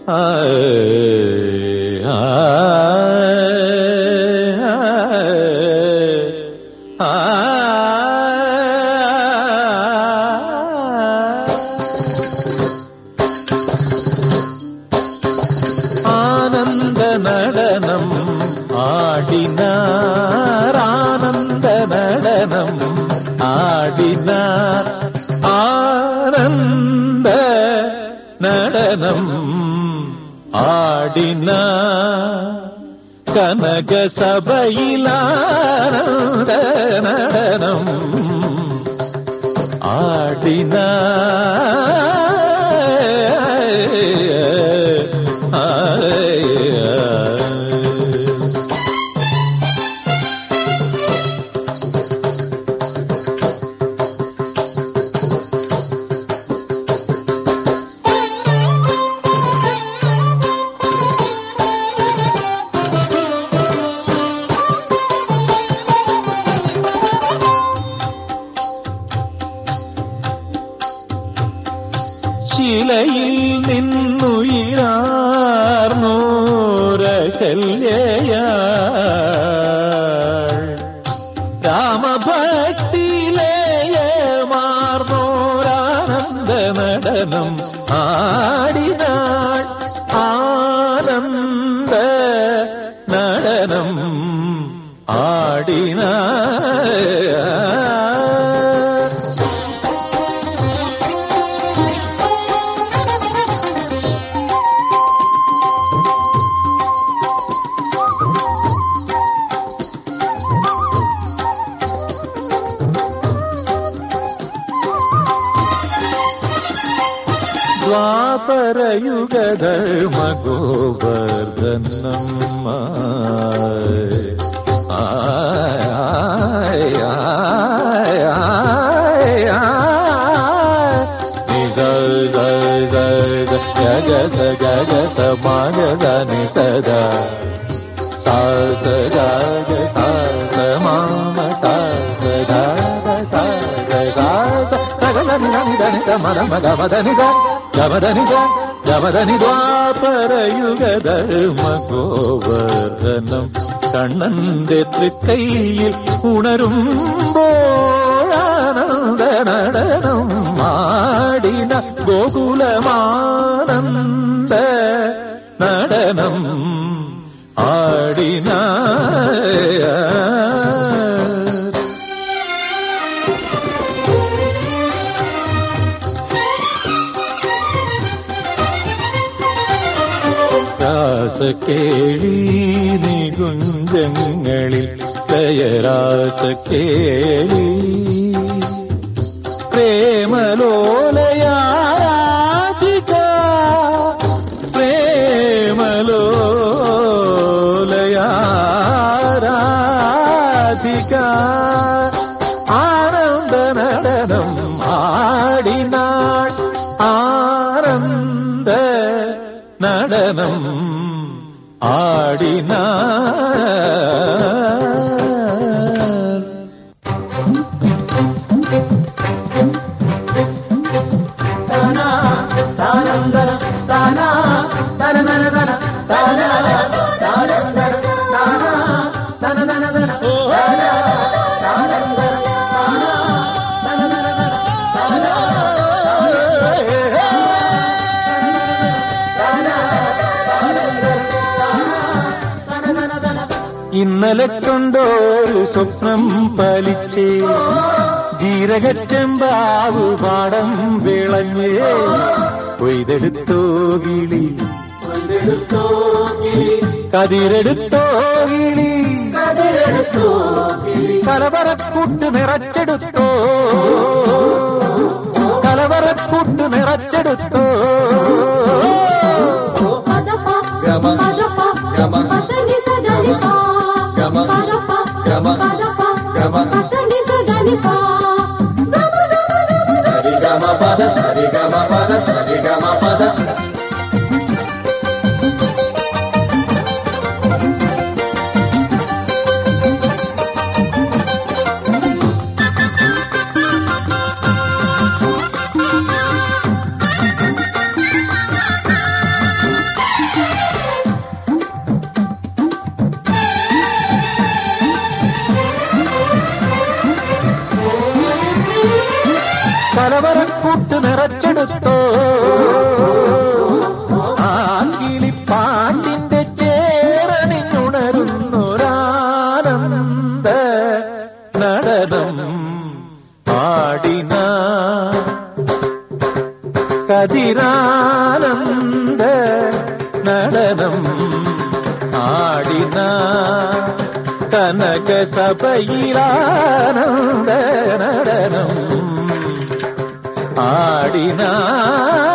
ആനന്ദ നടനം ആടിനാർ, ആനന്ദ നടനം ആടിനാർ, ആനന്ദ നടനം ആടിനാർ. കനക സഭയിലാനന്ദ നടനം ആടിനാർ. ശിലയിൽ നിന്നുയിരാർന്നോരകല്യയാൾ, രാമഭക്തിലേയമാർന്നോരാനന്ദ നടനം ആടിനാൾ, ആനന്ദ നടനം ആടിനാൾ. ദ്വാപരയുഗധർമ്മഗോവർദ്ധനം ഗഗസ ഗഗസ മഗസ നിസദ സാസ ഗഗ സാസ mama സാസ ധ സാസ സാസ സഗനി ധനി മദ മദ മദനി സ ഗമദനി സ ഗമദനി. ദ്വാപരയുഗധർമ്മ ഗോവർദ്ധനം കണ്ണന്റെ തൃക്കൈയിൽ ഉണരുമ്പോഴാനന്ദ നടനം ആടിന ഗോകുലമാനന്ദ നടനം ആടിന. രാസക്കേളി നികുഞ്ചങ്ങളിൽ ലയരാസക്കേളി പ്രേമലോലയാരാധിക, പ്രേമലോലയാരാധിക ആനന്ദ നടനം ആടിനാൾ, ആനന്ദ നടനം ആടിനാൾ. ഇന്നലെ കൊണ്ടൊരു സ്വപ്നം പലിച്ചേ, ജീരകച്ചെമ്പാവു പാടം വിളഞ്ഞേ, കൊയ്തെടുത്തോ കിളി കതിരെടുത്തോ കിളി, കലവറക്കൂട്ട് നിറച്ചെടുത്തോ, കലവറക്കൂട്ട് നിറച്ചെടുത്തോ. കലവറക്കൂട്ട് നിറച്ചെടുത്തോ ആ കിളിപ്പാട്ടിന്റെ ചേരണിഞ്ഞുണരുന്നൊരാനന്ദ നടനം ആടിന കതിരാനന്ദ നടനം ആടിന കനക സഭയിലാനന്ദ നടനം ആടിന